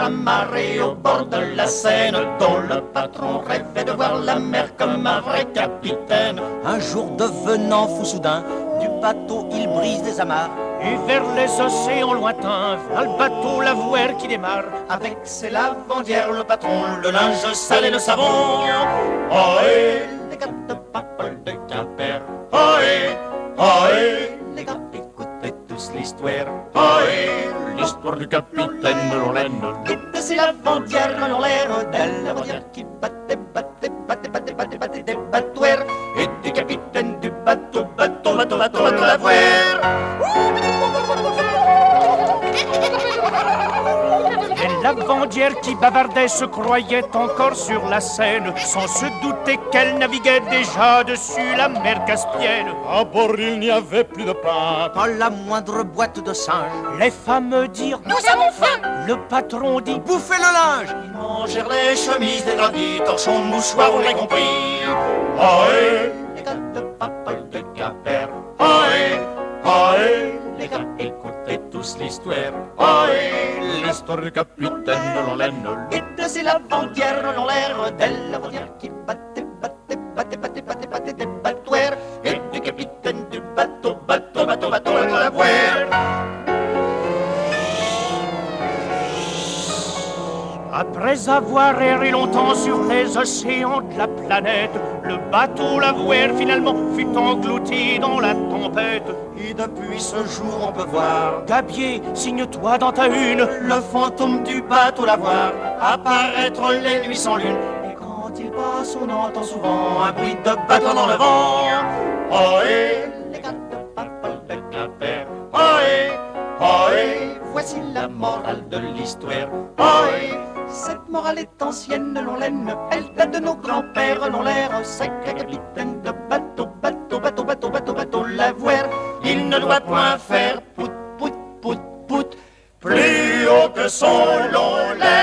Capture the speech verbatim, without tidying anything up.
amarré au bord de la Seine, dont le patron rêvait de voir la mer comme un vrai capitaine. Un jour devenant fou soudain, du bateau il brise des amarres. Et vers les océans lointains, vient le bateau l'avouer qui démarre. Avec ses lavandières, le patron, le linge sale et le savon. Ohé, les gars de Papole de Quimper. Ohé, ohé, les gars, écoutez tous l'histoire. Ohé, l'histoire du capitaine de l'Olaine. Et de ses lavandières en l'air, de lavandières qui battaient, battaient, battaient, battaient, battaient, battaient des batouères. Et du capitaine du bateau, bateau, bateau, bateau, bateau, l'avouer. Et lavandière qui bavardait se croyait encore sur la Seine, sans se douter qu'elle naviguait déjà dessus la mer Caspienne. À bord il n'y avait plus de pain, Pas la moindre boîte de singe. Les femmes dirent « Nous avons faim !» Le patron dit « Bouffez le linge. Ils mangèrent les chemises dégradées, torchons, mouchoirs, on l'a compris. Ohé, les gars de Papole de Quimper. Ohé, ohé, les gars, écoutez tous l'histoire. Ohé, l'histoire du capitaine de l'Olaine. et de ces lavandières en l'air, des lavandières qui battaient, battaient, battaient, battaient, battaient, battaient des batouères. Et du capitaine du bateau, bateau, bateau, bateau, bateau, la voile. Après avoir erré longtemps sur les océans de la planète, le bateau l'avouer finalement fut englouti dans la tempête. Et depuis ce jour on peut voir Gabier, signe-toi dans ta une. le fantôme du bateau l'avoir apparaître les nuits sans lune. Et quand il passe, on entend souvent un bruit de bateau dans le vent. Ohé, les gars de Papole de Quimper. Ohé, ohé, voici la morale de l'histoire. Ohé, cette morale est ancienne, l'on l'aime, elle date de nos grands-pères, l'on l'air. Sacré capitaine de bateau, bateau, bateau, bateau, bateau, bateau, l'avouer. Il ne doit point faire pout, pout, pout, pout, plus haut que son long lait.